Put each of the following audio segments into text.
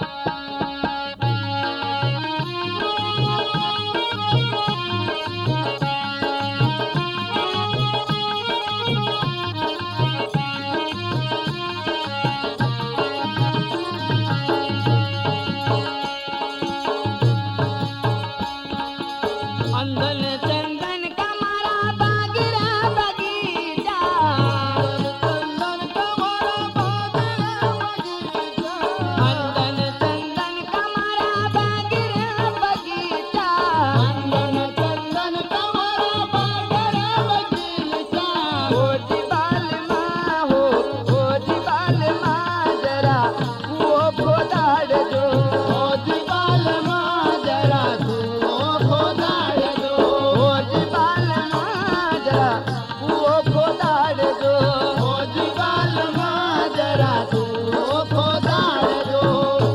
अंधन चंदन का मारा बागीरा बगीचा, चंदन कमरा बागीरा बगीचा, अंधन चंदन का मारा बागीरा बगीचा, अंदन चंदन कमरा बागीरा बगीचा। ओ जीवाल माँ हो, ओ जीवाल माँ जरा वो खोदाड़ दो, ओ दीवाल माँ जरा तू खोदाड़ दो, ओ जीवाल माँ जरा वो खोदाड़ दो। ओ दीवाल माँ जरा तू खोदाड़ दो।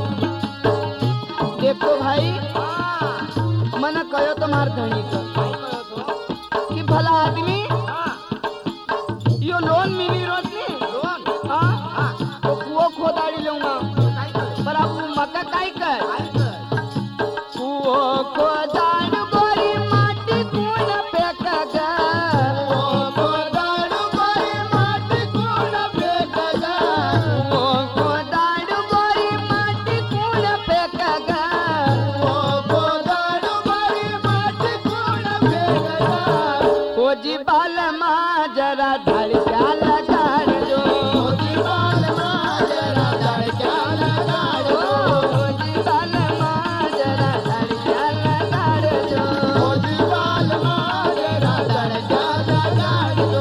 देखो भाई मन कयो तुम्हार धनी का कि भला आदमी यो लोन मिली रोज ने हाँ तो कुओ खोदाड़ी लूंगा पर अब मक्का काई कर कुओ खोदाड़ गोरी माटी कून फेंक गा, ओ खोदाड़ गोरी माटी कूड़ फेंक गा, कुओ खोदाड़ गोरी माटी कून फेंक गा, ओ खोदाड़ गोरी माटी कूड़ फेंक गा। ओ जीवाल माँ जरा धड़का लगाड़ दो, ओ दीवाल माँ जरा धड़का लगाड़ दो, ओ जीवाल माँ जरा धड़का लगाड़ दो। ओ दीवाल माँ जरा धड़का लगाड़ दो।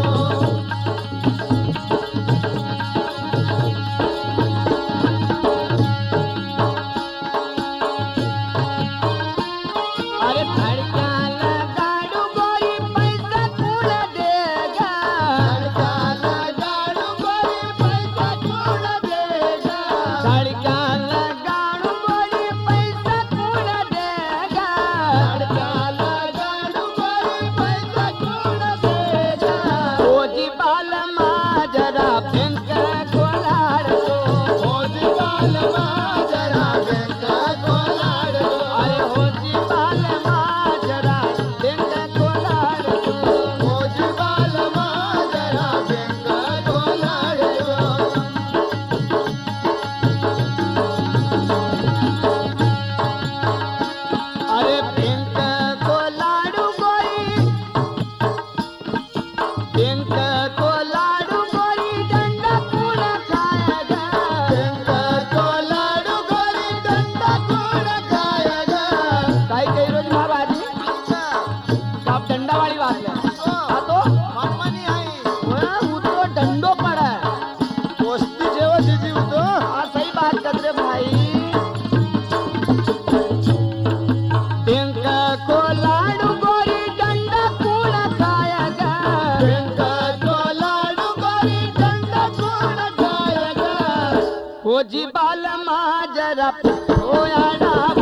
अरे धड़का लगाड़ू गोरी पैसा कूड़ देगा, धड़का लगाड़ गोरी पैसा कूड़ देगा, धड़का लगाड़ू गोरी पैसा कूड़ देगा, धड़का लगाड़ गोरी पैसा कूड़ देगा। ओ जीवाल माँ जरा बैंक खोलाड़ दो, ओ दीवाल माँ जरा बैंक खोलाड़ दो, अरे ओ जीवाल माँ जरा बैंक खोलाड़ दो। ओ दीवाल माँ जरा बैंक खोलाड़ दो। अरे बैंक खोलाड़ू गोरी, बैंक खोलाड़ू गोरी डंडा कूड़ा खाएगा, बैंक खोलाड़ गोरी डंडा कूड़ खाएगा। काई कई रोज महाराज आप डंडा वाली बात है हाँ तो मनमानी आई वो तो डंडो पड़ा है दोस्ती जेव दीदी वो तो हाँ सही बात कर रहे भाई। बैंक खोलाड़ू गोरी डंडा कूड़ा खाएगा, बैंक खोलाड़ गोरी डंडा कूड़ खाएगा। ओ जीवाल माँ जरा ओ आड़ा